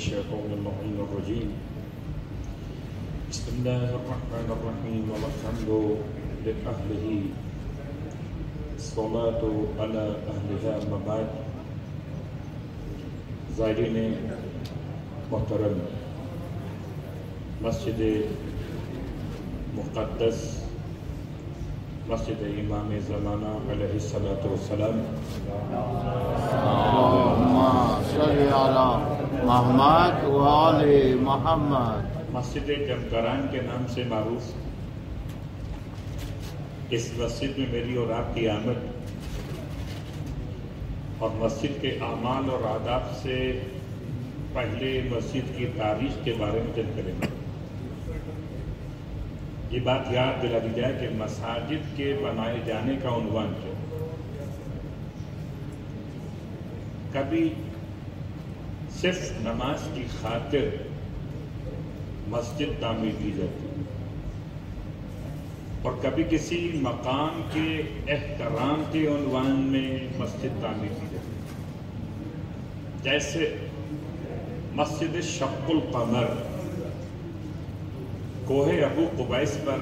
الشيطان اللعين الرجيم بسم الله الرحمن الرحيم والحمد لأهله الصلاة على أهلها أما بعد زائرین محترم مسجد مقدس مسجد امام زمانہ علیہ الصلاۃ والسلام اللہم صلی علی محمد و آل محمد مسجد جمکران کے نام سے معروف اس مسجد میں میری اور آپ کی آمد اور مسجد کے اعمال اور آداب سے پہلے مسجد کی تاریخ کے بارے میں چند کریں گے۔ یہ بات یاد دلا دی جائے کہ مساجد کے بنائے جانے کا عنوان کیا، کبھی صرف نماز کی خاطر مسجد تعمیر کی جاتی اور کبھی کسی مقام کے احترام کے عنوان میں مسجد تعمیر کی جاتی، جیسے مسجد شق القمر کوہ ابو قبیس پر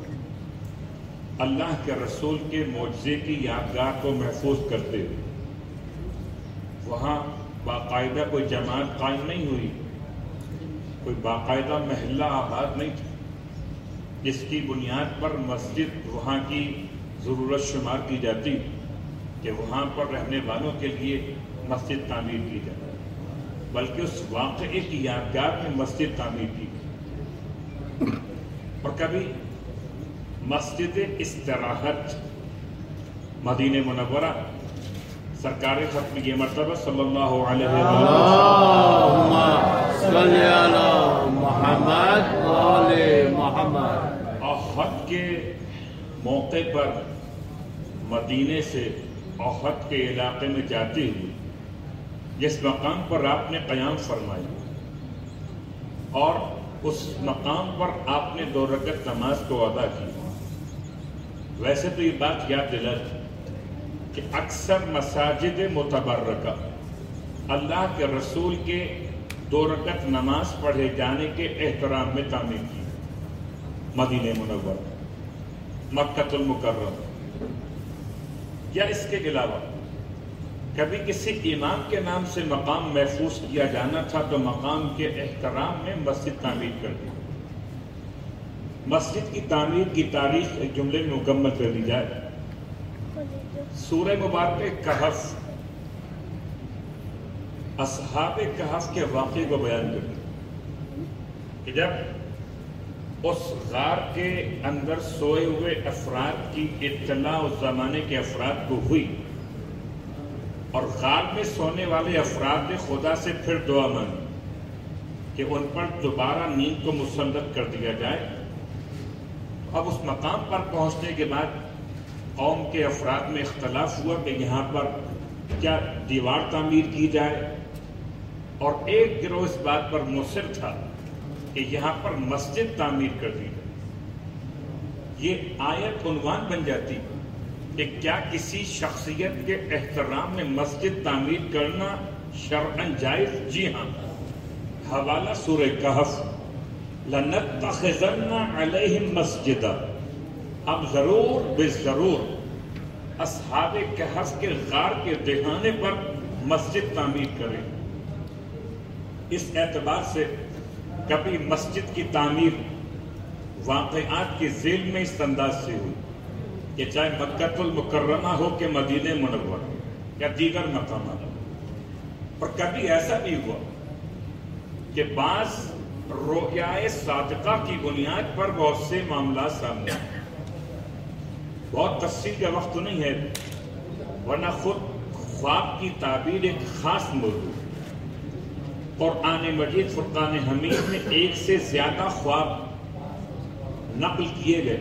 اللہ کے رسول کے معجزے کی یادگار کو محفوظ کرتے ہوئے وہاں باقاعدہ کوئی جماعت قائم نہیں ہوئی، کوئی باقاعدہ محلہ آباد نہیں تھا جس کی بنیاد پر مسجد وہاں کی ضرورت شمار کی جاتی کہ وہاں پر رہنے والوں کے لیے مسجد تعمیر کی جائے، بلکہ اس واقعے کی یادگار میں مسجد تعمیر کی گئی۔ اور کبھی مسجد استراحت مدینہ منورہ سرکار ختم یہ مرتبہ صلی اللہ علیہ وسلم اللہم صلی علی محمد و آل محمد احد کے موقع پر مدینے سے احد کے علاقے میں جاتے ہوئے جس مقام پر آپ نے قیام فرمائی اور اس مقام پر آپ نے 2 رکعت نماز کو ادا کی، ویسے تو یہ بات یاد دلاتی کہ اکثر مساجد متبرکہ اللہ کے رسول کے 2 رکعت نماز پڑھے جانے کے احترام میں تعمیر کی، مدینہ منورہ، مکہ المکرمہ، یا اس کے علاوہ کبھی کسی امام کے نام سے مقام محفوظ کیا جانا تھا تو مقام کے احترام میں مسجد تعمیر کر دی۔ مسجد کی تعمیر کی تاریخ ایک جملے میں مکمل کر دی جائے، سورہ مبارکہ کہف اصحاب کہف کے واقعے کو بیان کرتی کہ جب اس غار کے اندر سوئے ہوئے افراد کی اطلاع اس زمانے کے افراد کو ہوئی اور غار میں سونے والے افراد نے خدا سے پھر دعا مانگی کہ ان پر دوبارہ نیند کو مسلط کر دیا جائے، اب اس مقام پر پہنچنے کے بعد قوم کے افراد میں اختلاف ہوا کہ یہاں پر کیا دیوار تعمیر کی جائے، اور ایک گروہ اس بات پر مصر تھا کہ یہاں پر مسجد تعمیر کر دی جائے۔ یہ آیت عنوان بن جاتی کہ کیا کسی شخصیت کے احترام میں مسجد تعمیر کرنا شرعاً جائز؟ جی ہاں، حوالہ سورہ کہف، لَنَتَّخِذَنَّ عَلَيْهِمْ مَسْجِدًا، اب ضرور بے ضرور اصحاب کہف کے غار کے دہانے پر مسجد تعمیر کریں۔ اس اعتبار سے کبھی مسجد کی تعمیر واقعات کے ذیل میں اس انداز سے ہوئی کہ چاہے مکہ المکرمہ ہو کہ مدینہ منورہ یا دیگر مقامات، اور کبھی ایسا بھی ہوا کہ بعض رؤیائے صادقہ کی بنیاد پر بہت سے معاملات سامنے آئے۔ بہت تفصیل کا وقت تو نہیں ہے، ورنہ خود خواب کی تعبیر ایک خاص موضوع، قرآن مجید فرقان حمید میں 1 سے زیادہ خواب نقل کیے گئے۔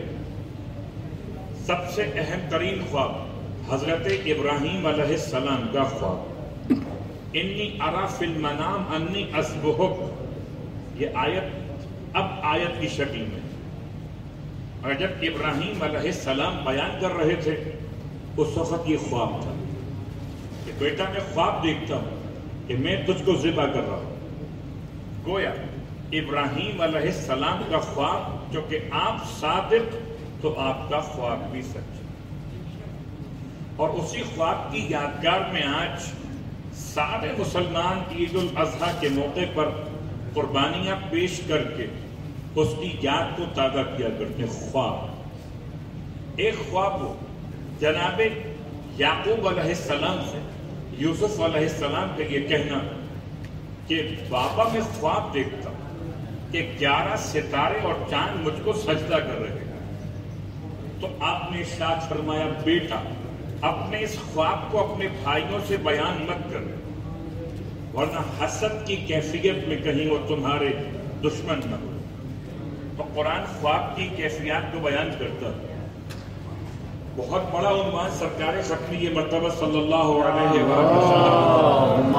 سب سے اہم ترین خواب حضرت ابراہیم علیہ السلام کا خواب، انی ارا فی المنام انی اذبحک، یہ آیت اب آیت کی شکل میں، اور جب ابراہیم علیہ السلام بیان کر رہے تھے اس وقت یہ خواب تھا کہ بیٹا میں خواب دیکھتا ہوں کہ میں تجھ کو ذبح کر رہا ہوں، گویا ابراہیم علیہ السلام کا خواب جو کہ آپ صادق تو آپ کا خواب بھی سچ، اور اسی خواب کی یادگار میں آج سارے مسلمان عید الاضحیٰ کے موقع پر قربانیاں پیش کر کے اس کی یاد کو تازہ کیا کرتے ہیں۔ خواب، ایک خواب ہو جناب یعقوب علیہ السلام سے یوسف علیہ السلام کا یہ کہنا کہ بابا میں خواب دیکھتا کہ 11 ستارے اور چاند مجھ کو سجدہ کر رہے ہیں، تو آپ نے ارشاد فرمایا بیٹا اپنے اس خواب کو اپنے بھائیوں سے بیان مت کر، ورنہ حسد کی کیفیت میں کہیں وہ تمہارے دشمن نہ ہو۔ تو قرآن خواب کی کیفیات کو بیان کرتا ہے۔ بہت بڑا عنوان سرکار ختمی یہ مرتبہ صلی اللہ علیہ وسلم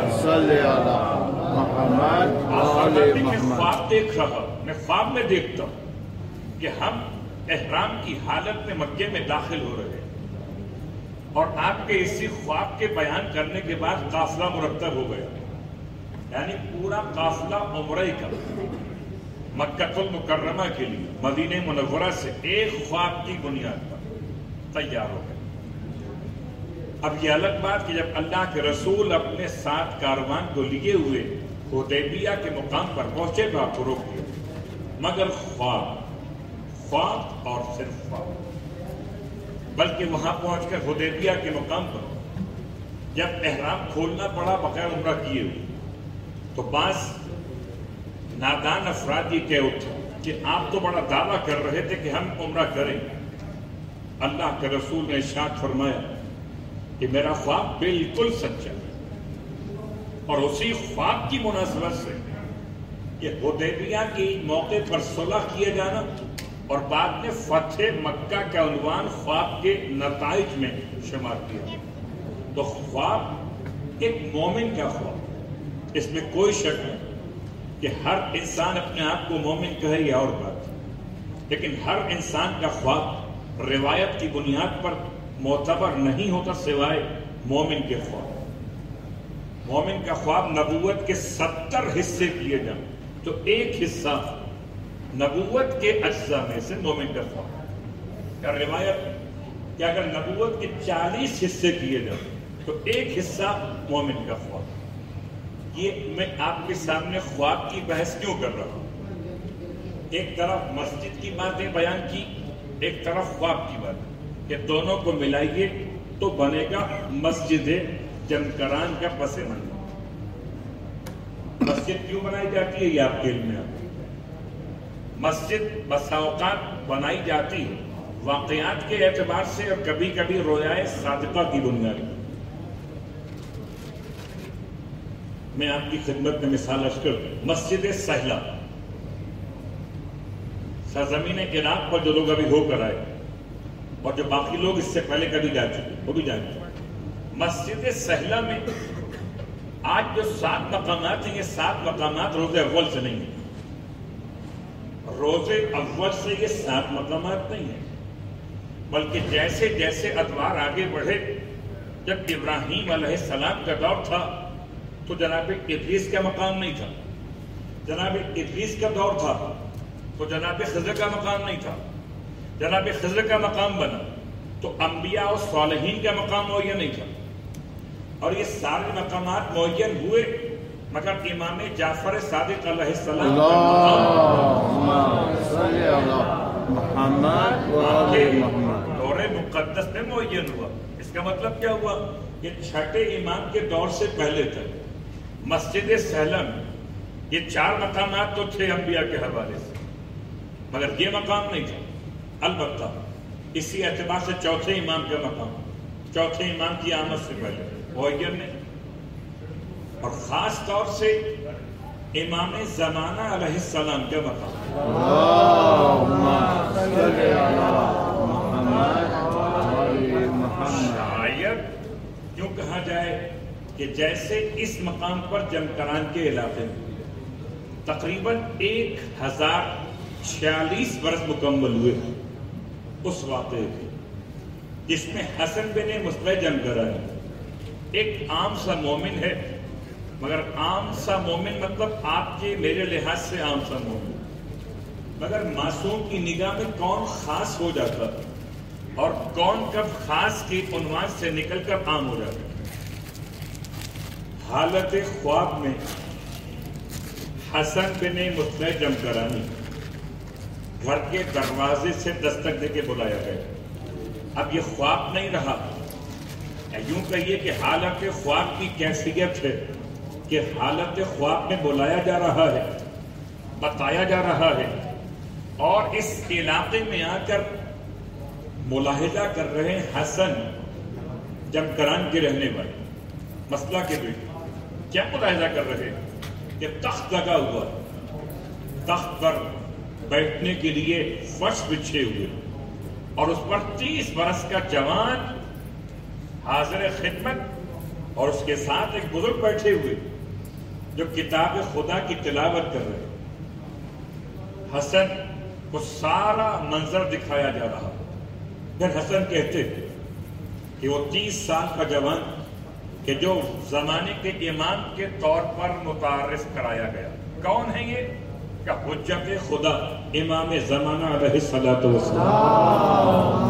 میں خواب دیکھ رہا، میں خواب میں دیکھتا ہوں کہ ہم احرام کی حالت میں مکے میں داخل ہو رہے ہیں، اور آپ کے اسی خواب کے بیان کرنے کے بعد قافلہ مرتب ہو گیا، یعنی پورا قافلہ عمرہ کا مکہ المکرمہ کے لیے مدینہ منورہ سے ایک خواب کی بنیاد پر تیار ہو گئے۔ اب یہ الگ بات کہ جب اللہ کے رسول اپنے ساتھ کاروان کو لیے ہوئے حدیبیہ کے مقام پر پہنچے تو آپ کو روک دیا، مگر خواب اور صرف خواب، بلکہ وہاں پہنچ کر حدیبیہ کے مقام پر جب احرام کھولنا پڑا بغیر عمرہ کیے ہوئے، تو بعض نادان افراد یہ کہہ اٹھے کہ آپ تو بڑا دعویٰ کر رہے تھے کہ ہم عمرہ کریں۔ اللہ کے رسول نے ارشاد فرمایا کہ میرا خواب بالکل سچا ہے، اور اسی خواب کی مناسبت سے یہ حدیبیہ کے موقع پر صلح کیے جانا اور بعد میں فتح مکہ کا عنوان خواب کے نتائج میں شمار کیا۔ تو خواب ایک مومن کا خواب، اس میں کوئی شک نہیں کہ ہر انسان اپنے آپ کو مومن کہے یا اور بات، لیکن ہر انسان کا خواب روایت کی بنیاد پر معتبر نہیں ہوتا سوائے مومن کے خواب۔ مومن کا خواب نبوت کے 70 حصے کیے جائیں تو ایک حصہ نبوت کے اجزاء میں سے مومن کا خواب، یا روایت کہ اگر نبوت کے 40 حصے کیے جائیں تو ایک حصہ مومن کا خواب۔ یہ میں آپ کے سامنے خواب کی بحث کیوں کر رہا ہوں؟ ایک طرف مسجد کی باتیں بیان کی، ایک طرف خواب کی بات، کہ دونوں کو ملائیے تو بنے گا مسجد جمکران کا پس منظر۔ مسجد کیوں بنائی جاتی ہے یہ آپ کے علم میں آتا ہے۔ مسجد بسا اوقات بنائی جاتی ہے واقعات کے اعتبار سے اور کبھی کبھی رویائے صادقہ کی بنیاد۔ میں آپ کی خدمت میں مثال عرض کروں، مسجد سہلہ، سرزمین عراق پر جو لوگ ابھی ہو کر آئے اور جو باقی لوگ اس سے پہلے کبھی جا چکے وہ بھی جانتے ہیں، مسجد سہلہ میں آج جو 7 مقامات ہیں، یہ 7 مقامات روز اول سے نہیں ہیں۔ روز اول سے یہ 7 مقامات نہیں ہیں، بلکہ جیسے جیسے ادوار آگے بڑھے، جب ابراہیم علیہ السلام کا دور تھا تو جناب ادریس کا مقام نہیں تھا، جناب ادریس کا دور تھا تو جناب خضر کا مقام نہیں تھا، جناب خضر کا مقام بنا تو انبیاء اور صالحین کا مقام معین نہیں تھا، اور یہ سارے مقامات معین ہوئے مگر امام جعفر صادق علیہ السلام دور مقدس میں معین ہوا۔ اس کا مطلب کیا ہوا؟ یہ چھٹے امام کے دور سے پہلے تک مسجد سہلہ میں یہ 4 مقامات تو تھے انبیاء کے حوالے سے، مگر یہ مقام نہیں تھا۔ البتہ اسی اعتبار سے چوتھے امام کا مقام، چوتھے امام کی آمد سے پہلے معین نہیں، اور خاص طور سے امام زمانہ علیہ السلام کا مقام۔ شاید کیوں کہا جائے کہ جیسے اس مقام پر جمکران کے علاقے میں تقریباً 1046 برس مکمل ہوئے اس واقعے کے، جس میں حسن بن مصطفی جمکرانی ایک عام سا مومن ہے مگر عام سا مومن مطلب آپ کے میرے لحاظ سے عام سا مومن، مگر معصوم کی نگاہ میں کون خاص ہو جاتا اور کون کب خاص کے عنوان سے نکل کر عام ہو جاتا؟ حالت خواب میں حسن بن مستحجم کرانی گھر کے دروازے سے دستک دے کے بلایا گیا۔ اب یہ خواب نہیں رہا، یوں کہیے کہ حالت خواب کی کیفیت ہے کہ حالت خواب میں بلایا جا رہا ہے، بتایا جا رہا ہے، اور اس علاقے میں آ کر ملاحظہ کر رہے ہیں حسن جمکران کے رہنے والے مسئلہ کے بیٹے کیا ملاحظہ کر رہے ہیں کہ تخت لگا ہوا، تخت پر بیٹھنے کے لیے فرش بچھے ہوئے اور اس پر 30 برس کا جوان حاضر خدمت اور اس کے ساتھ ایک بزرگ بیٹھے ہوئے جو کتاب خدا کی تلاوت کر رہے۔ حسن کو سارا منظر دکھایا جا رہا، پھر حسن کہتے کہ وہ 30 سال کا جوان کہ جو زمانے کے امام کے طور پر متعارف کرایا گیا، کون ہے یہ؟ کہ حجت خدا امام زمانہ علیہ الصلوۃ والسلام۔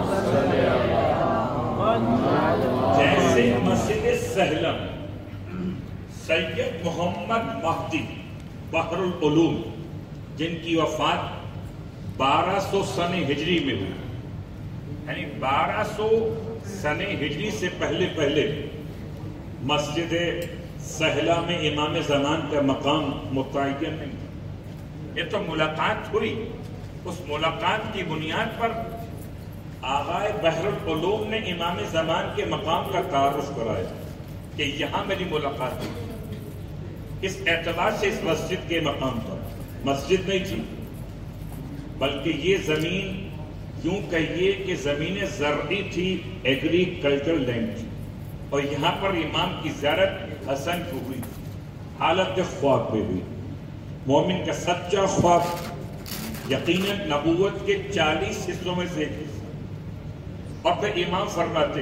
جیسے مسجد سہلم سید محمد مہدی بحر العلوم جن کی وفات 1200 سن ہجری میں ہوئی، یعنی 1200 سن ہجری سے پہلے مسجد سہلا میں امام زمان کا مقام متعین نہیں تھا۔ یہ تو ملاقات ہوئی، اس ملاقات کی بنیاد پر آغائے بحر العلوم نے امام زمان کے مقام کا تعارف کرایا کہ یہاں میری ملاقات ہوئی۔ اس اعتبار سے اس مسجد کے مقام پر مسجد نہیں تھی، بلکہ یہ زمین یوں کہیے کہ زمین زرعی تھی، ایگریکلچرل لینڈ تھی، اور یہاں پر امام کی زیارت حسن کو ہوئی، حالت خواب میں ہوئی۔ مومن کا سچا خواب یقیناً نبوت کے 40 حصوں میں سے ایک حصہ، اور پھر امام فرماتے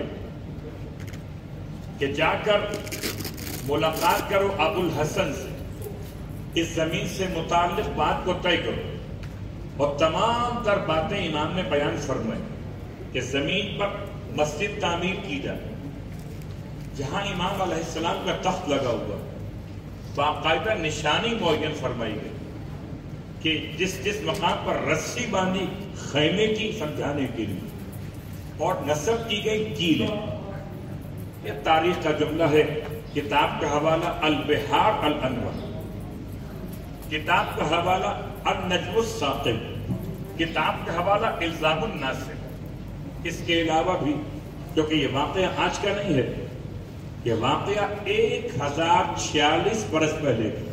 کہ جا کر ملاقات کرو ابو الحسن سے، اس زمین سے متعلق بات کو طے کرو، اور تمام تر باتیں امام نے بیان فرمائی کہ زمین پر مسجد تعمیر کی جائے، جہاں امام علیہ السلام کا تخت لگا ہوا، باقاعدہ نشانی معین فرمائی گئی کہ جس مقام پر رسی باندھی خیمے کی سمجھانے کے لیے، اور نصب کی گئی کیلیں۔ یہ تاریخ کا جملہ ہے، کتاب کا حوالہ البحار الانوار، کتاب کا حوالہ النجم الثاقب، کتاب کا حوالہ الزام الناصر۔ اس کے علاوہ بھی، کیونکہ یہ واقعہ آج کا نہیں ہے، یہ واقعہ 1046 برس پہلے کی،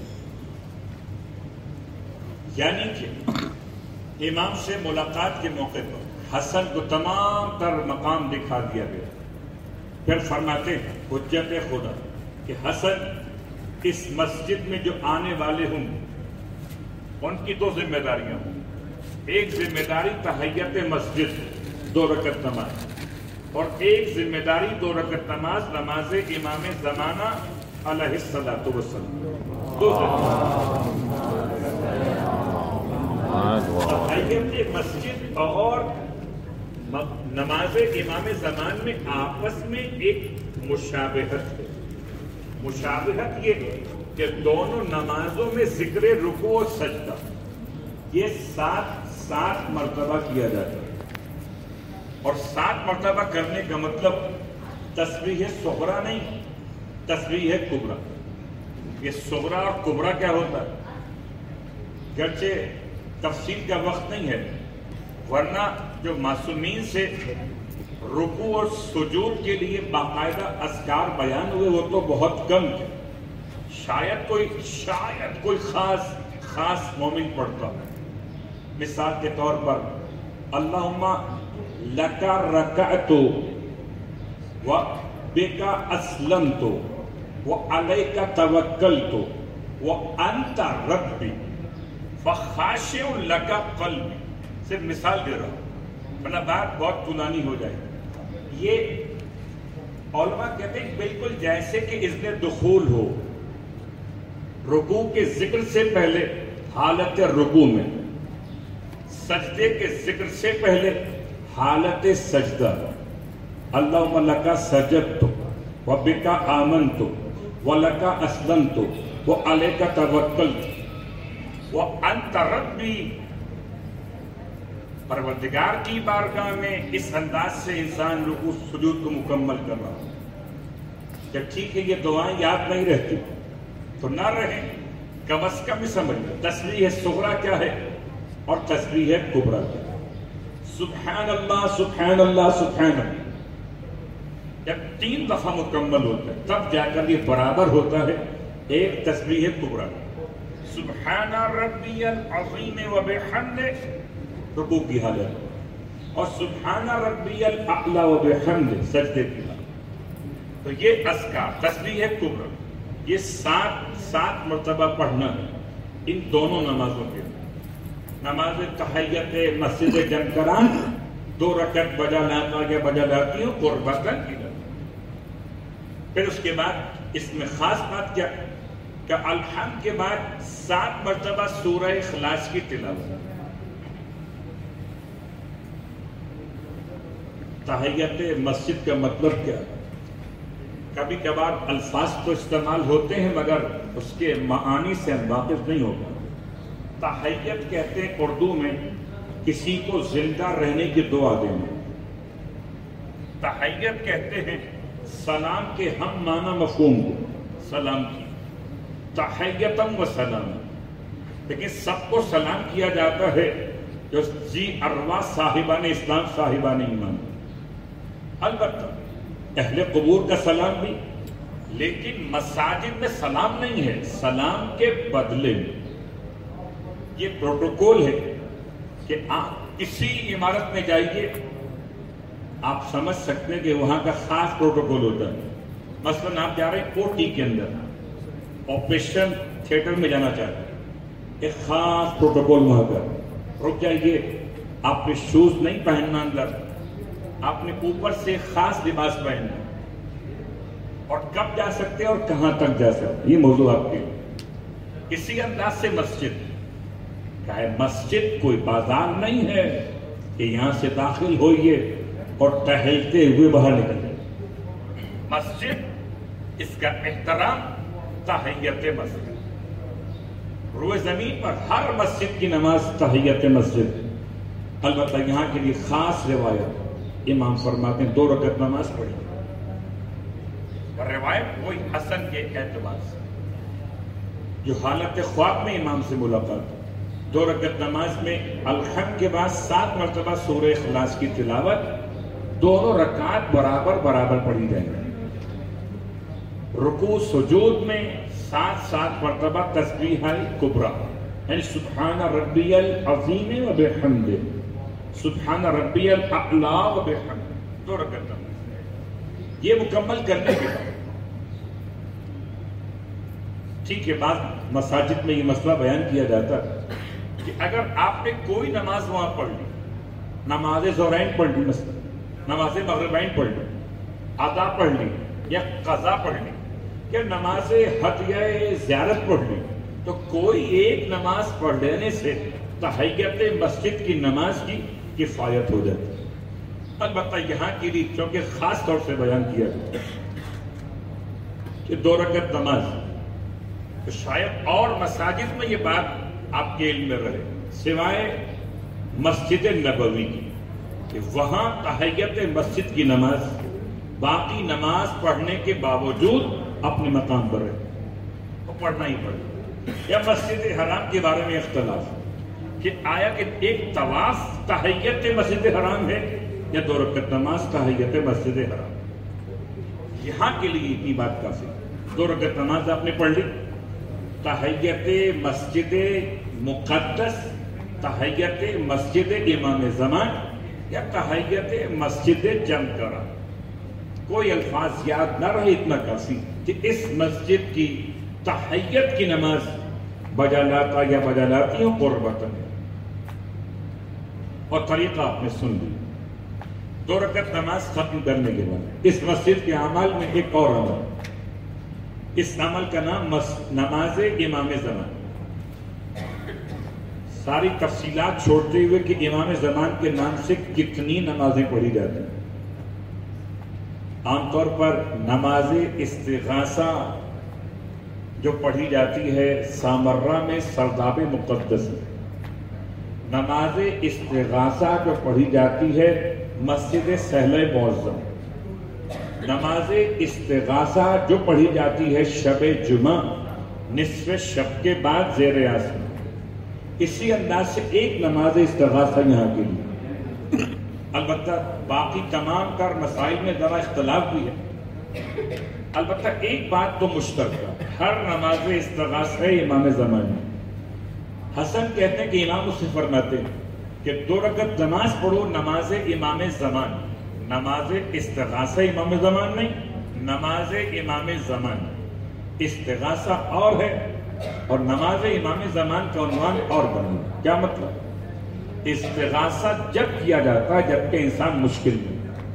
یعنی کہ امام سے ملاقات کے موقع پر حسن کو تمام تر مقام دکھا دیا گیا۔ پھر فرماتے ہیں حجت خدا کہ حسن اس مسجد میں جو آنے والے ہوں ان کی 2 ذمہ داریاں ہوں۔ ایک ذمہ داری تحیت مسجد 2 رکعت نماز، اور ایک ذمہ داری 2 رکعت نماز نماز امام زمانہ علیہ الصلوۃ والسلام۔ 2 تحیت مسجد اور نماز امام زمان میں آپس میں ایک مشابہت ہے۔ مشابہت یہ ہے کہ دونوں نمازوں میں ذکر رکوع و سجدہ یہ 7 مرتبہ کیا جاتا ہے، اور 7 مرتبہ کرنے کا مطلب تسبیح صغرا نہیں، تسبیح کبرا۔ یہ صغرا اور کبرا کیا ہوتا ہے گرچہ تفصیل کا وقت نہیں ہے، ورنہ جو معصومین سے رکوع اور سجود کے لیے باقاعدہ اذکار بیان ہوئے وہ تو بہت کم تھے، شاید کوئی خاص مومن پڑھتا۔ مثال کے طور پر اللہم لکا رکعت و بکا اسلمت و علیکا توکلت و انت ربی فخاشع لکا قلبی، صرف مثال دے رہا ہوں ورنہ بات بہت طولانی ہو جائے۔ یہ علماء کہتے ہیں بالکل جیسے کہ اذن دخول ہو رکوع کے ذکر سے پہلے حالت رکوع میں، سجدے کے ذکر سے پہلے حالت سجدہ، اللہم لکا سجدت وبکا آمنت ولکا اسلمت وعلیکا توکلت وانت ربی، پروردگار کی بارگاہ میں اس انداز سے انسان رکوع سجود کو مکمل کر رہا ہوں۔ جب ٹھیک ہے یہ دعائیں یاد نہیں رہتی تو نہ رہیں، کم از کم سمجھ لیں تسبیح صغریٰ کیا ہے اور تسبیح کبریٰ کیا ہے۔ سبحان اللہ سبحان اللہ سبحان اللہ جب 3 دفعہ مکمل ہوتا ہے تب جا کر یہ برابر ہوتا ہے ایک تسبیح کبریٰ۔ سبحان ربی العظیم وبحمدہ رکوع کی حالت، اور سبحان ربی الاعلی وبحمدہ سجدے کی حالت۔ تو یہ اذکار تسبیح کبریٰ یہ 7 مرتبہ پڑھنا ہے ان دونوں نمازوں کے۔ نماز تحیت مسجد جم کران 2 رکعت بجا لاتا یا بجا لاتی ہوں قربتاً کی جاتی۔ پھر اس کے بعد اس میں خاص بات کیا کہ الحمد کے بعد 7 مرتبہ سورہ اخلاص کی تلاوت۔ تحیت مسجد کا مطلب کیا ہے؟ کبھی کبھار الفاظ تو استعمال ہوتے ہیں مگر اس کے معانی سے ہم واقف نہیں ہوگا۔ تحیت کہتے ہیں اردو میں کسی کو زندہ رہنے کی دعا دینا۔ تحیت کہتے ہیں سلام کے ہم معنی مفہوم کو، سلام کی تحیتم و سلام، لیکن سب کو سلام کیا جاتا ہے جو جی ارواح صاحبان اسلام صاحبان ایمان۔ البتہ اہل قبور کا سلام بھی، لیکن مساجد میں سلام نہیں ہے، سلام کے بدلے میں یہ پروٹوکول ہے کہ آپ کسی عمارت میں جائیے آپ سمجھ سکتے ہیں کہ وہاں کا خاص پروٹوکول ہوتا ہے۔ مثلا آپ جا رہے ہیں کوٹی کے اندر آپریشن تھیٹر میں جانا چاہتے ہیں، ایک خاص پروٹوکول وہاں کا، رک جائیے، آپ نے شوز نہیں پہننا اندر، آپ نے اوپر سے خاص لباس پہننا، اور کب جا سکتے اور کہاں تک جا سکتے، یہ موضوع آپ کے۔ اسی انداز سے مسجد، کہ مسجد کوئی بازار نہیں ہے کہ یہاں سے داخل ہوئیے اور ٹہلتے ہوئے باہر نکلیں۔ مسجد اس کا احترام تحیت مسجد، روئے زمین پر ہر مسجد کی نماز تحیت مسجد۔ البتہ یہاں کے لیے خاص روایت، امام فرماتے ہیں 2 رکعت نماز پڑھی، روایت وہی حسن کے اعتبار سے جو حالت خواب میں امام سے ملاقات، 2 رکعت نماز میں الحمد کے بعد 7 مرتبہ سورہ اخلاص کی تلاوت، دونوں رکعات برابر پڑھی جائیں گی۔ رکوع سجود میں 7 مرتبہ تسبیح کبریٰ، یعنی سبحان ربی العظیم و بحمدہ، سبحان ربی الاعلی و بحمدہ، 2 رکعت نماز۔ یہ مکمل کرنے کے بعد ٹھیک ہے، بعض مساجد میں یہ مسئلہ بیان کیا جاتا ہے کہ اگر آپ نے کوئی نماز وہاں پڑھ لی، نماز ظہرین پڑھ لی، مثلا نماز مغربین پڑھ لی، ادا پڑھ لی یا قضا پڑھ لی یا نماز ہدیہ زیارت پڑھ لی، تو کوئی ایک نماز پڑھ لینے سے تحیت مسجد کی نماز کی کفایت ہو جاتی ہے۔ البتہ یہاں کے لیے چونکہ خاص طور سے بیان کیا گیا کہ 2 رکعت نماز، تو شاید اور مساجد میں یہ بات آپ کے علم میں رہے سوائے مسجد نبوی کی کہ وہاں تحیت مسجد کی نماز باقی نماز پڑھنے کے باوجود اپنے مقام پر رہے، وہ پڑھنا ہی پڑے۔ یا مسجد حرام کے بارے میں اختلاف کہ آیا کہ ایک طواف تحیت مسجد حرام ہے یا 2 رکعت نماز تحیت مسجد حرام۔ یہاں کے لیے اتنی بات کافی، 2 رکعت نماز آپ نے پڑھ لی، تحیت مسجد مقدس، تحیت مسجد امام زمان یا تحیت مسجد جم کرا، کوئی الفاظ یاد نہ رہے اتنا کافی کہ اس مسجد کی تحیت کی نماز بجا لاتا یا بجا لاتی ہوں قربتاً، اور طریقہ آپ نے سن لی۔ 2 رکعت نماز ختم کرنے کے بعد اس مسجد کے اعمال میں ایک اور عمل، اس عمل کا نام نماز امام زمان. ساری تفصیلات چھوڑتے ہوئے کہ امام زمان کے نام سے کتنی نمازیں پڑھی جاتی ہیں. عام طور پر نماز استغاثہ جو پڑھی جاتی ہے سامرہ میں سرداب مقدس ہے. نماز استغاثہ جو پڑھی جاتی ہے مسجد سہل معظم. نماز استغاثہ جو پڑھی جاتی ہے شب جمعہ نصف شب کے بعد زیر آسمان. اسی انداز سے ایک نماز استغاثہ یہاں کے لیے. البتہ باقی تمام تر مسائل میں ذرا اختلاف بھی ہے. البتہ ایک بات تو مشترکہ ہر نماز استغاثہ امام زمان. حسن کہتے ہیں کہ امام اس سے فرماتے ہیں کہ 2 رکعت نماز پڑھو نماز امام زمان. نماز استغاثہ امام زمان نہیں، نماز امام زمان. استغاثہ اور ہے اور نماز امام زمان کا عنوان اور بنی. کیا مطلب؟ استغاثہ جب کیا جاتا ہے جبکہ انسان مشکل میں،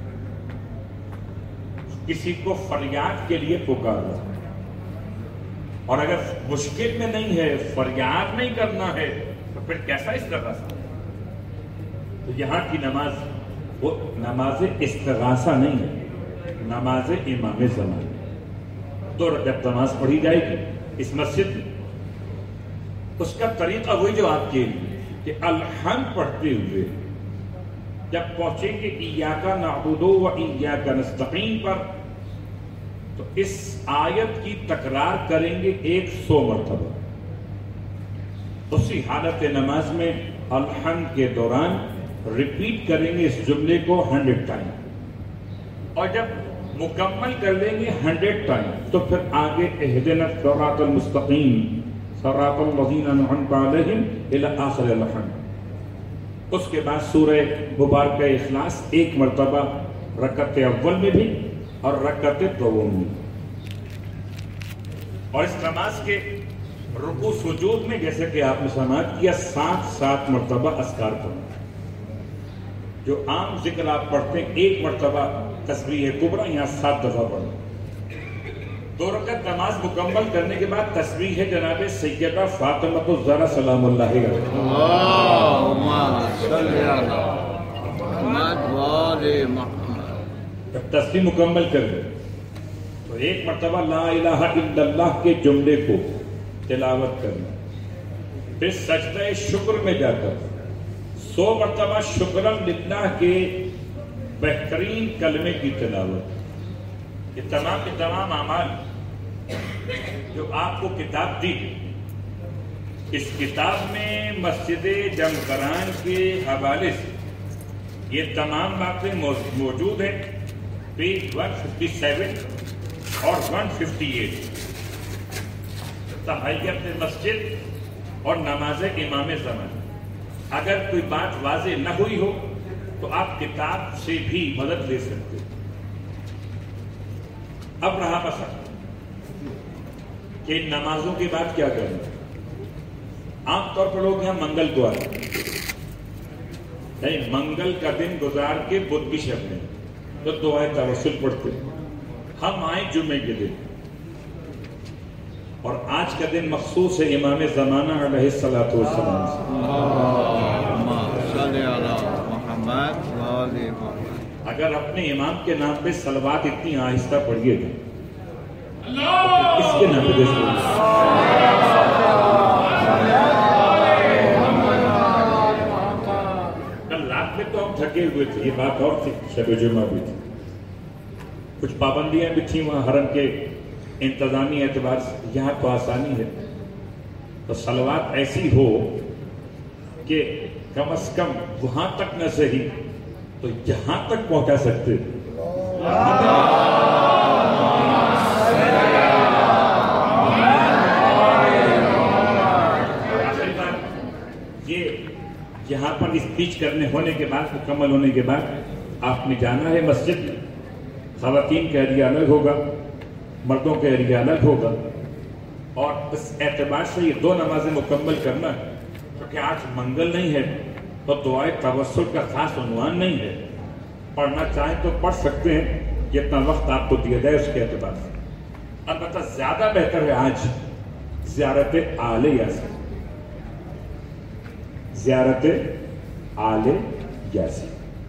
کسی کو فریاد کے لیے پکارا، اور اگر مشکل میں نہیں ہے فریاد نہیں کرنا ہے تو پھر کیسا استغاثہ؟ تو یہاں کی نماز وہ نماز استغاثہ نہیں ہے، نماز امام زمان. 2 رکعت نماز پڑھی جائے گی اس مسجد میں. اس کا طریقہ وہی جو آپ کے لیے کہ الحمد پڑھتے ہوئے جب پہنچیں گے ایاک نعبد و ایاک نستعین پر تو اس آیت کی تکرار کریں گے 100 مرتبہ. اسی حالت نماز میں الحمد کے دوران ریپیٹ کریں گے اس جملے کو 100 ٹائم، اور جب مکمل کر لیں گے 100 ٹائم تو پھر آگے اہدنا الصراط المستقیم صراط الذین انعمت علیہم الی آخر الحمد. اس کے بعد سورہ مبارکہ اخلاص 1 مرتبہ رکعت اول میں بھی اور رکعت دوم میں. اور اس نماز کے رکوع سجود میں جیسے کہ آپ نے سماعت کیا 7 مرتبہ اذکار پڑھنا. جو عام ذکر آپ پڑھتے ہیں 1 مرتبہ تسبیح کبریٰ یہاں 7 دفعہ پڑھنا. 2 رکعت نماز مکمل کرنے کے بعد تسبیح جناب سیدہ فاطمہ الزہرا سلام اللہ علیہا. اللہم صلی علی محمد و آل محمد. جب تسبیح مکمل کر لیں تو 1 مرتبہ لا الہ الا اللہ کے جملے کو تلاوت کرنا. پھر سجدہ شکر میں جا کر 100 مرتبہ شکرن للہ کے بہترین کلمے کی تلاوت. یہ تمام کے تمام اعمال جو آپ کو کتاب دی، اس کتاب میں مسجد جمکران کے حوالے سے یہ تمام باتیں موجود ہیں. پیج 157 اور 158 تحیت مسجد اور نماز امام زمان. اگر کوئی بات واضح نہ ہوئی ہو تو آپ کتاب سے بھی مدد لے سکتے. اب رہا مسئلہ کہ ان نمازوں کے بعد کیا کرنا. عام طور پر لوگ یہاں منگل کو آتے نہیں، منگل کا دن گزار کے بدھ کی شب میں تو دعائے توسل پڑھتے. ہم آئے جمعے کے دن اور آج کا دن مخصوص ہے امام زمانہ علیہ الصلوۃ والسلام سے. اللہم صلی علی محمد و آل محمد. اگر اپنے امام کے نام پہ صلوات اتنی آہستہ پڑھیے گا اس کے نام پہ کل رات میں تو ہم تھکے ہوئے تھے، یہ بات اور تھی، شب جمعہ بھی تھی، کچھ پابندیاں بھی تھیں وہاں حرم کے انتظامی اعتبار سے. یہاں تو آسانی ہے تو صلوات ایسی ہو کہ کم از کم وہاں تک نہ صحیح تو یہاں تک پہنچا سکتے. یہ یہاں پر اسپیچ کرنے ہونے کے بعد مکمل ہونے کے بعد آپ نے جانا ہے مسجد میں. خواتین کا ایریا الگ ہوگا، مردوں کا ایریا الگ ہوگا، اور اس اعتبار سے یہ 2 نمازیں مکمل کرنا ہے. کیونکہ آج منگل نہیں ہے تو دعائے توسل کا خاص عنوان نہیں ہے. پڑھنا چاہیں تو پڑھ سکتے ہیں جتنا وقت آپ کو دیا جائے اس کے اعتبار سے. البتہ زیادہ بہتر ہے آج زیارت آل یاسین، زیارت آل یاسین۔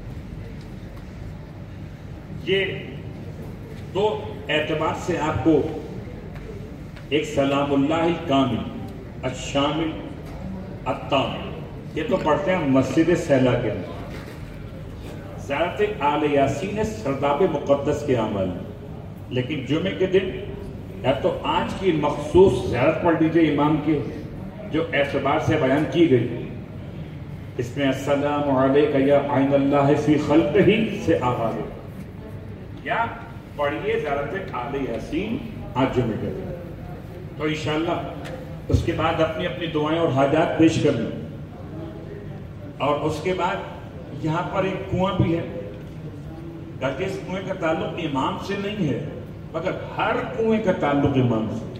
یہ دو اعتبار سے آپ کو ایک سلام اللہ الکامل الشامل التام، یہ تو پڑھتے ہیں مسجد سیلا کے اندر۔ زیارت آل یاسین سرداب مقدس کے عمل، لیکن جمعے کے دن یا تو آج کی مخصوص زیارت پڑھ لیجیے امام کے جو اعتبار سے بیان کی گئی، اس میں السلام علیکہ یا عین اللہ فی خلقہ سے آغاز ہے، یا پڑھیے زیارت آل یاسین آج جمعے کے دن۔ تو انشاءاللہ اس کے بعد اپنی اپنی دعائیں اور حاجات پیش کر لیں، اور اس کے بعد یہاں پر ایک کنواں بھی ہے، کہ اس کنویں کا تعلق امام سے نہیں ہے، مگر ہر کنویں کا تعلق امام سے،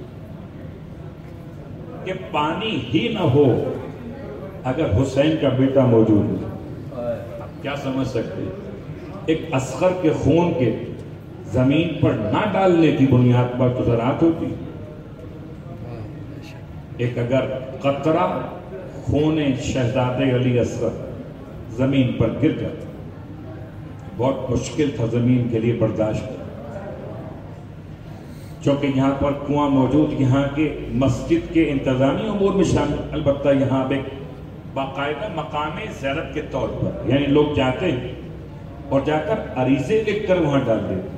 کہ پانی ہی نہ ہو اگر حسین کا بیٹا موجود ہے۔ آپ کیا سمجھ سکتے ہیں؟ ایک اصغر کے خون کے زمین پر نہ ڈالنے کی بنیاد پر تو زراعت ہوتی، ایک اگر قطرہ خون شہزادے علی اصغر زمین پر گر جاتا، بہت مشکل تھا زمین کے لیے برداشت، چونکہ یہاں پر کنواں موجود یہاں کے مسجد کے انتظامی امور میں شامل، البتہ یہاں ایک باقاعدہ مقام زیارت کے طور پر، یعنی لوگ جاتے ہیں اور جا کر عریضے لکھ کر وہاں ڈال دیتے۔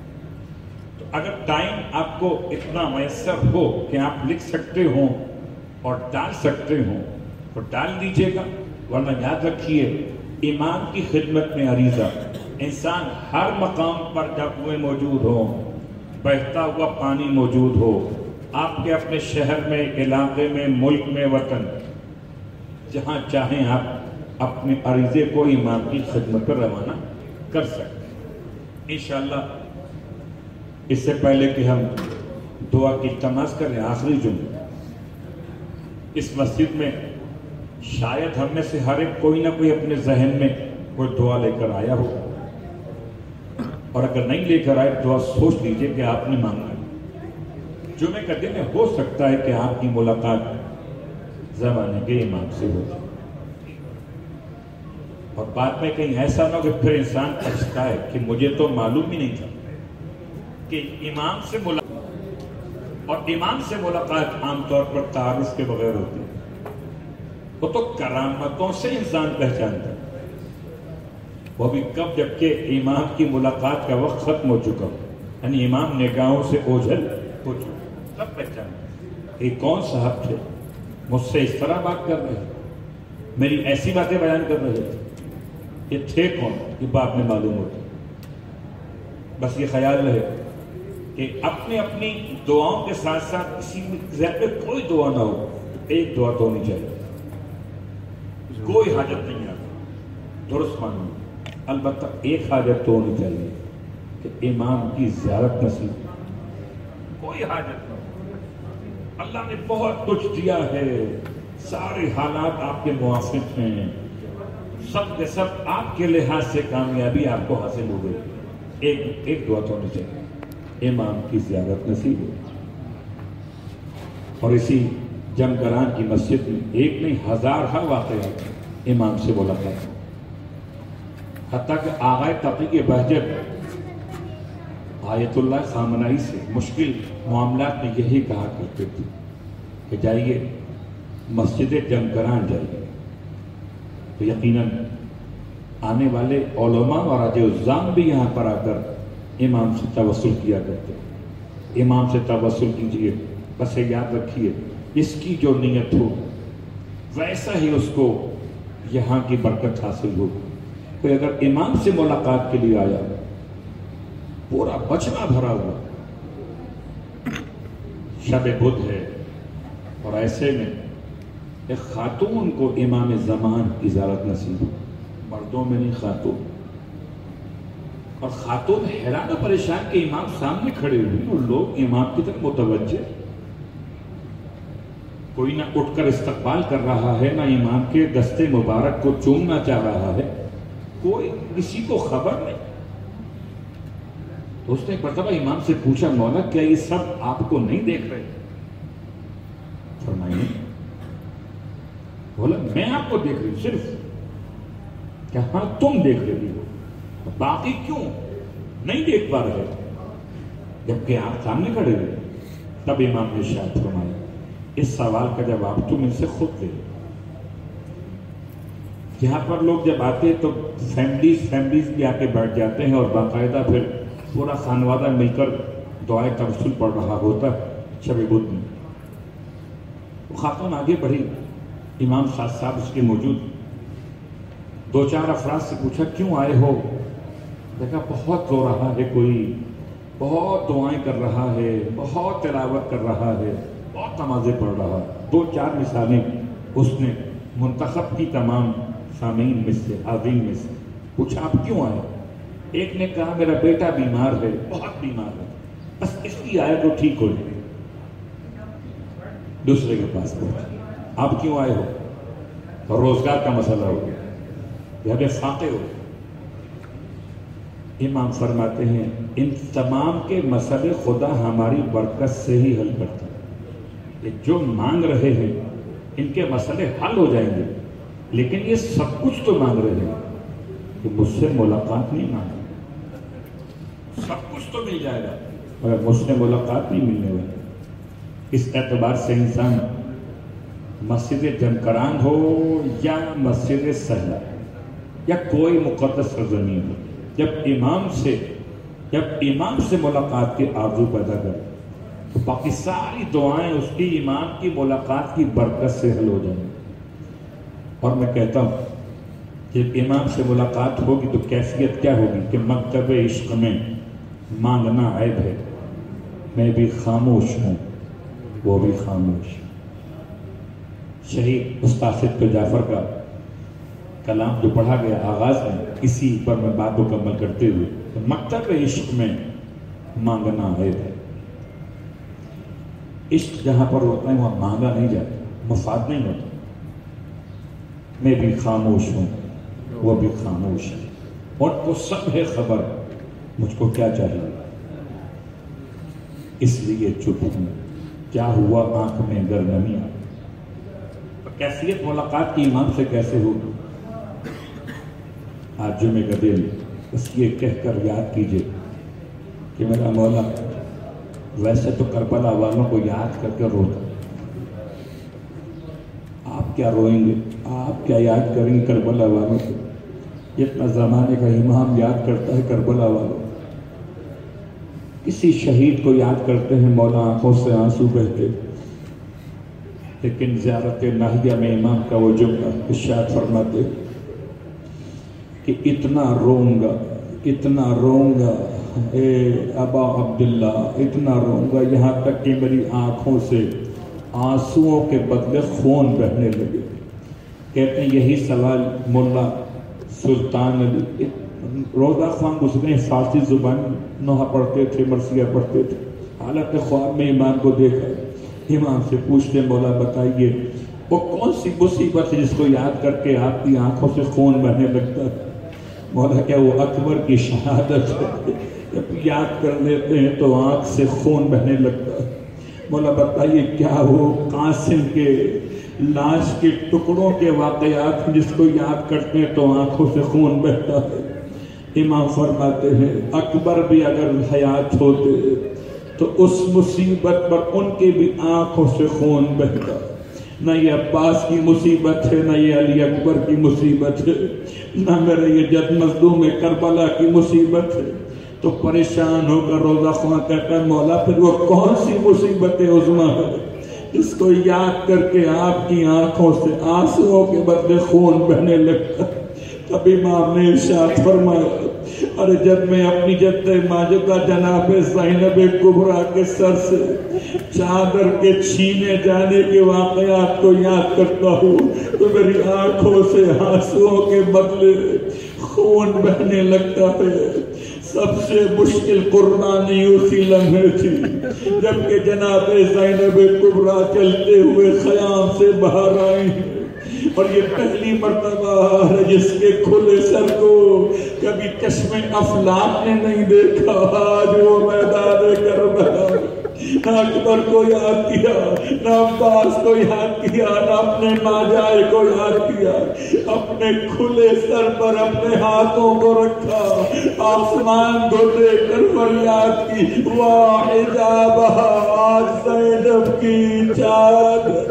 تو اگر ٹائم آپ کو اتنا میسر ہو کہ آپ لکھ سکتے ہوں اور ڈال سکتے ہوں تو ڈال دیجیے گا، ورنہ یاد رکھیے امام کی خدمت میں عریضہ، انسان ہر مقام پر جب وہ موجود ہوں، بہتا ہوا پانی موجود ہو، آپ کے اپنے شہر میں، علاقے میں، ملک میں، وطن، جہاں چاہیں آپ اپنے عریضے کو امام کی خدمت پر روانہ کر سکتے ہیں انشاءاللہ۔ اس سے پہلے کہ ہم دعا کی التماس کریں، آخری جملہ، اس مسجد میں شاید ہم میں سے ہر ایک کوئی نہ کوئی اپنے ذہن میں کوئی دعا لے کر آیا ہو، اور اگر نہیں لے کر آئے دعا سوچ لیجئے کہ آپ نے مانگا ہے۔ جمعے کا دن ہو سکتا ہے کہ آپ کی ملاقات زمانے کے امام سے ہو جائے، اور بعد میں کہیں ایسا نہ ہو کہ پھر انسان پچھتائے کہ مجھے تو معلوم ہی نہیں تھا کہ امام سے ملاقات، اور امام سے ملاقات عام طور پر تعارف کے بغیر ہوتی ہے، وہ تو کرامتوں سے انسان پہچانتا ہے، وہ بھی کب؟ جبکہ امام کی ملاقات کا وقت ختم ہو چکا ہو، یعنی امام نگاہوں سے اوجھل ہو چکا، تب پہچانتا یہ کون صاحب تھے، مجھ سے اس طرح بات کر رہے تھے، میری ایسی باتیں بیان کر رہے تھے، یہ تھے کون؟ یہ بعد میں معلوم ہوتا۔ بس یہ خیال رہے کہ اپنی اپنی دعاؤں کے ساتھ ساتھ کسی ذہن میں کوئی دعا نہ ہو، ایک دعا تو ہونی چاہیے، کوئی حاجت نہیں آتی، درست معلوم، البتہ ایک حاجت تو ہونی چاہیے کہ امام کی زیارت نصیب، کوئی حاجت نہیں۔ اللہ نے بہت کچھ دیا ہے، سارے حالات آپ کے موافق ہیں، سب کے سب آپ کے لحاظ سے کامیابی آپ کو حاصل ہو گئی، ایک دعا تو ہونی چاہیے، امام کی زیارت نصیب ہو۔ اور اسی جمگران کی مسجد میں ایک نہیں ہزارہ واقعات امام سے ملاقات، حتیٰ کہ آغائے تقی بہجت آیت اللہ خامنائی سے مشکل معاملات میں یہی کہا کرتے تھے کہ جائیے مسجد جمگران جائیے، تو یقیناً آنے والے علماء اور راج الزام بھی یہاں پر آ کر امام سے توسل کیا کرتے، امام سے توسل کیجئے، بس یاد رکھیے اس کی جو نیت ہو ویسا ہی اس کو یہاں کی برکت حاصل ہو۔ کوئی اگر امام سے ملاقات کے لیے آیا، پورا بچنا بھرا ہوا، شب بدھ ہے، اور ایسے میں ایک خاتون کو امام زمان کی زیارت نصیب ہو، مردوں میں نہیں خاتون، اور خاتون حیران و پریشان کہ امام سامنے کھڑے ہوئے اور لوگ امام کی طرف متوجہ، کوئی نہ اٹھ کر استقبال کر رہا ہے، نہ امام کے دستے مبارک کو چومنا چاہ رہا ہے، کوئی کسی کو خبر نہیں۔ تو اس نے ایک مرتبہ امام سے پوچھا مولا کیا یہ سب آپ کو نہیں دیکھ رہے؟ فرمائیے بولا میں آپ کو دیکھ رہی ہوں صرف، کہ ہاں تم دیکھ رہی ہو، باقی کیوں نہیں دیکھ پا رہے جبکہ آپ سامنے کھڑے ہوئے؟ تب امام نے ارشاد فرمایا اس سوال کا جواب تم ان سے خود دے۔ یہاں پر لوگ جب آتے تو فیملیز بھی آ کے بیٹھ جاتے ہیں اور باقاعدہ پھر پورا خانوادہ مل کر دعائے توسل پڑھ رہا ہوتا شب بدھ میں۔ وہ خاتون آگے بڑھی، امام صاحب اس کے موجود، دو چار افراد سے پوچھا کیوں آئے ہو؟ دیکھا بہت رو رہا ہے کوئی، بہت دعائیں کر رہا ہے، بہت تلاوت کر رہا ہے، بہت نمازیں پڑھ رہا ہے۔ دو چار مثالیں اس نے منتخب کی تمام سامعین میں سے، حاضرین میں سے۔ پوچھا آپ کیوں آئے؟ ایک نے کہا میرا بیٹا بیمار ہے، بہت بیمار ہے، بس اس لیے آئے تو ٹھیک ہو جائے۔ دوسرے کے پاس پہنچے آپ کیوں آئے ہو؟ اور روزگار کا مسئلہ ہو گیا، یا فاقے ہو۔ امام فرماتے ہیں ان تمام کے مسئلے خدا ہماری برکت سے ہی حل کرتا ہے۔ یہ جو مانگ رہے ہیں ان کے مسئلے حل ہو جائیں گے، لیکن یہ سب کچھ تو مانگ رہے ہیں کہ مجھ سے ملاقات نہیں مانگی، سب کچھ تو مل جائے گا مگر مجھ سے ملاقات نہیں ملنے والی۔ اس اعتبار سے انسان مسجد جنکران ہو یا مسجد سہلا یا کوئی مقدس سرزمین ہو، جب امام سے ملاقات کی آرزو پیدا کرے تو باقی ساری دعائیں اس کی امام کی ملاقات کی برکت سے حل ہو جائیں۔ اور میں کہتا ہوں جب امام سے ملاقات ہوگی تو کیفیت کیا ہوگی کہ مکتب عشق میں مانگنا عیب ہے، میں بھی خاموش ہوں وہ بھی خاموش۔ شہید استاد جعفر کا کلام جو پڑھا گیا آغاز میں، اسی پر میں بات مکمل کرتے ہوئے، مکتب عشق میں مانگنا عیب ہے۔ عشق جہاں پر ہوتا ہے وہاں مانگا نہیں جاتا، مفاد نہیں ہوتا۔ میں بھی خاموش ہوں وہ بھی خاموش ہے، اور کو سب ہے خبر مجھ کو کیا چاہیے، اس لیے چپ ہوں۔ کیا ہوا آنکھ میں گرنمی آ، کیفیت ملاقات کی امام سے کیسے ہوگی؟ آج جمعے کا دن بس یہ کہہ کر یاد کیجئے کہ میرا مولا ویسے تو کربلا والوں کو یاد کر کے روتا، آپ کیا روئیں گے، آپ کیا یاد کریں گے کربلا والوں کو؟ جتنا زمانے کا امام یاد کرتا ہے کربلا والوں، کسی شہید کو یاد کرتے ہیں مولا آنکھوں سے آنسو بہتے، لیکن زیارت ناہیہ میں امام کا وہ جملہ ارشاد فرماتے کہ اتنا روں گا اے ابا عبداللہ، اتنا روں گا یہاں تک کہ میری آنکھوں سے آنسوؤں کے بدلے خون بہنے لگے۔ کہتے ہیں یہی سوال ملا سلطان علی روزہ خواہ گزرے، فارسی زبان نوحہ پڑھتے تھے، مرثیہ پڑھتے تھے، حالت خواب میں امام کو دیکھا، امام سے پوچھتے مولا بتائیے وہ کون سی مصیبت ہے جس کو یاد کر کے آپ کی آنکھوں سے خون بہنے لگتا ہے؟ مولا کیا وہ اکبر کی شہادت ہے، جب یاد کر لیتے ہیں تو آنکھ سے خون بہنے لگتا ہے۔ مولا بتائیے کیا وہ قاسم کے لاش کے ٹکڑوں کے واقعات جس کو یاد کرتے ہیں تو آنکھوں سے خون بہتا ہے؟ امام فرماتے ہیں اکبر بھی اگر حیات ہوتے تو اس مصیبت پر ان کے بھی آنکھوں سے خون بہتا۔ نہ یہ عباس کی مصیبت ہے، نہ یہ علی اکبر کی مصیبت ہے، نہ میرے یہ جد مظلوم کربلا کی مصیبت ہے۔ تو پریشان ہو کر روزہ خواہ کہتا ہے مولا پھر وہ کون سی مصیبت عظمیٰ ہے اس کو یاد کر کے آپ کی آنکھوں سے آنسوؤں کے بدلے خون بہنے لگتا؟ تب امام نے ارشاد فرمایا ارے جب میں اپنی جد ماجدہ جناب زینب کبریٰ کے سر سے چادر کے چھینے جانے کے واقعات کو یاد کرتا ہوں تو میری آنکھوں سے آنسوؤں کے بدلے خون بہنے لگتا ہے۔ سب سے مشکل قربانی اسی لمحے تھی جبکہ جناب زینب کبریٰ چلتے ہوئے خیام سے باہر آئی اور یہ پہلی مرتبہ ہے جس کے کھلے سر کو کبھی چشم افلاک نے نہیں دیکھا. آج وہ میدان کربلا نہ اکبر کو یاد کیا، نہ عباس کو یاد کیا، نہ اپنے ماجائے کو یاد کیا، اپنے کھلے سر پر اپنے ہاتھوں کو رکھا، آسمان کو دیکھ کر فریاد کی واہ حجابہ آج زینب کی چادر.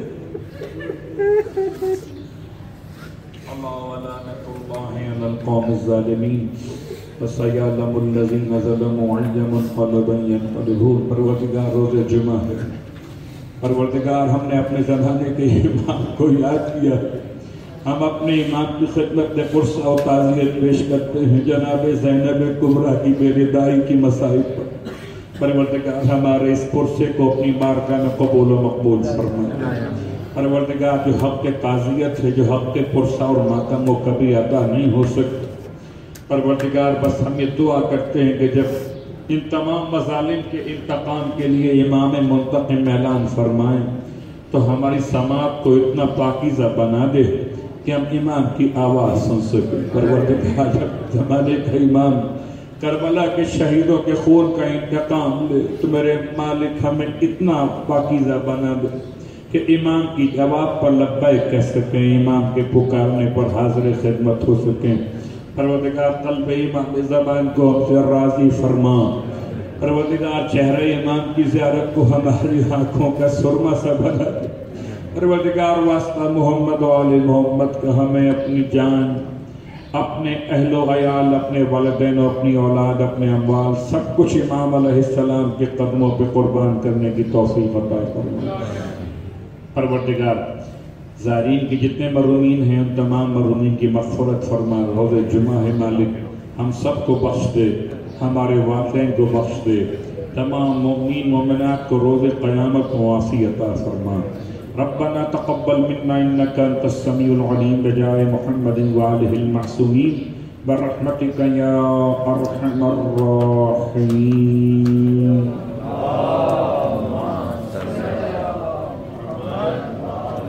القوم الظالمین وسيعلم الذين ظلموا أي منقلب ينقلبون. پروردگار روز جمعہ ہے، پروردگار ہم نے اپنے زمانے کے امام کو یاد کیا، ہم اپنے امام کی خدمت میں پرسہ و تعزیت پیش کرتے ہیں جناب زینب کبریٰ کی بے ردائی کی مصائب پر. پروردگار ہمارے اس پرسے کو اپنی بارگاہ میں قبول و مقبول فرمائے. پروردگار جو حق کے تعزیت ہے، جو حق کے پرسہ اور ماتم وہ کبھی ادا نہیں ہو سکتا. پروردگار بس ہم یہ دعا کرتے ہیں کہ جب ان تمام مظالم کے انتقام کے لیے امام منتقم اعلان فرمائیں تو ہماری سماعت کو اتنا پاکیزہ بنا دے کہ ہم امام کی آواز سن سکیں. پروردگار جب زمانے کا امام کربلا کے شہیدوں کے خون کا انتقام لے تو میرے مالک ہمیں اتنا پاکیزہ بنا دے کہ امام کی جواب پر لبیک کہہ سکیں، امام کے پکارنے پر حاضر خدمت ہو سکیں. پروردگار قلب امام زبان کو ہم سے راضی فرما. پروردگار چہرے امام کی زیارت کو ہماری آنکھوں کا سرما سا بنا دے. پروردگار واسطہ محمد و آل محمد کا ہمیں اپنی جان، اپنے اہل و عیال، اپنے والدین و اپنی اولاد، اپنے اموال سب کچھ امام علیہ السلام کے قدموں پہ قربان کرنے کی توفیق عطا فرما. پروردگار زائرین کی جتنے مرحومین ہیں ان تمام مرحومین کی مغفرت فرما. روز جمعہ ہے مالک ہم سب کو بخش دے، ہمارے والدین کو بخش دے، تمام مومنین مومنات کو روز قیامت معافی عطا فرما. ربنا تقبل منا انك انت السميع العليم بجاه محمد وآله المعصومين برحمتك يا ارحم الراحمين.